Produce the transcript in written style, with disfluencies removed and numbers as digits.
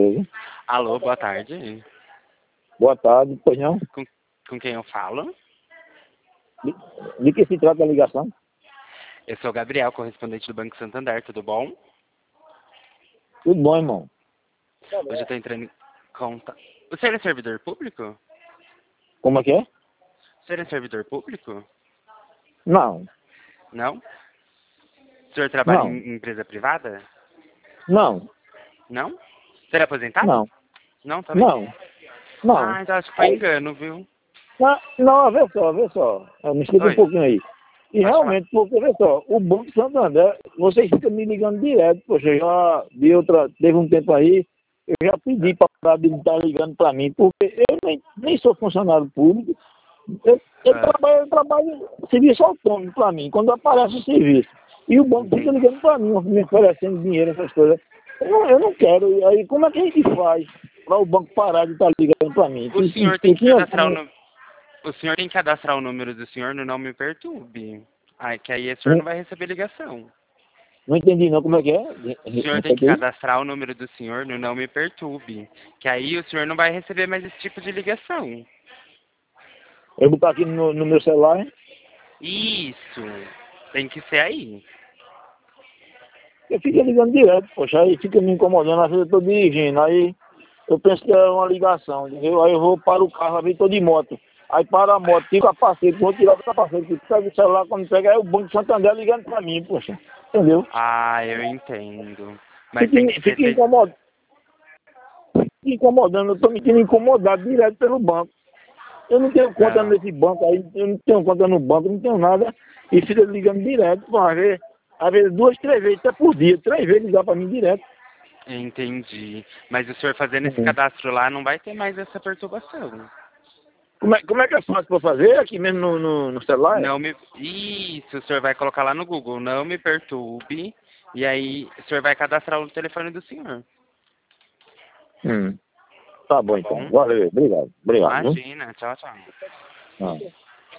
vezes. Alô, boa tarde. Boa tarde, pois não? Com quem eu falo? De que se trata a ligação? Eu sou o Gabriel, correspondente do Banco Santander, tudo bom? Tudo bom, irmão? Hoje eu tô entrando em conta... O senhor é servidor público? Como é que é? O senhor é servidor público? Não, Não? O senhor trabalha não, em empresa privada? não, Não? O senhor é aposentado? não, Não, também? não, não. Ah, então acho que foi engano, viu? Não, vê só. Me explica um Oi, pouquinho aí. E pode falar. realmente, porque, vê só, o Banco Santander, vocês ficam me ligando direto, poxa, eu já vi teve um tempo aí, eu já pedi para ele estar ligando para mim, porque eu nem sou funcionário público, Ah, eu trabalho serviço autônomo para mim, quando aparece o serviço. E o banco fica entendi. ligando para mim, me oferecendo dinheiro, essas coisas. Eu não quero. E aí, como é que a gente faz para o banco parar de estar ligando para mim? O Me senhor tem que explique cadastrar algum. o senhor tem que cadastrar o número do senhor no Não Me Perturbe. Ai, que aí o senhor Não, não vai receber ligação. não entendi não, como é que é? O senhor tem que Repete aí. cadastrar o número do senhor no Não Me Perturbe. Que aí o senhor não vai receber mais esse tipo de ligação. Eu botar aqui no meu celular, hein? Isso. Tem que ser aí. Eu fico ligando direto, poxa, aí fica me incomodando, às vezes eu estou dirigindo, aí eu penso que é uma ligação, entendeu? Aí eu vou para o carro, aí estou de moto. Aí para a moto, tiro o capacete, vou tirar o capacete, pega o celular, quando pega, aí o Banco Santander ligando para mim, poxa, entendeu? Ah, eu entendo. Mas Fica, tem que ser. fica incomodando, eu estou me sentindo incomodado direto pelo banco. Eu não tenho conta Não, nesse banco aí, eu não tenho conta no banco, não tenho nada, e fica ligando direto, pô, às vezes 2, 3 vezes, até por dia, 3 vezes ligar para mim direto. entendi. Mas o senhor fazendo esse Uhum. cadastro lá não vai ter mais essa perturbação. Como é que é fácil para fazer aqui mesmo no celular? É? Não me. Isso, o senhor vai colocar lá no Google, Não Me Perturbe. E aí o senhor vai cadastrar o telefone do senhor. Hum. Tá bom Tá então. bom? Valeu, obrigado. Obrigado, viu? Imagina. Tchau, tchau. Ah.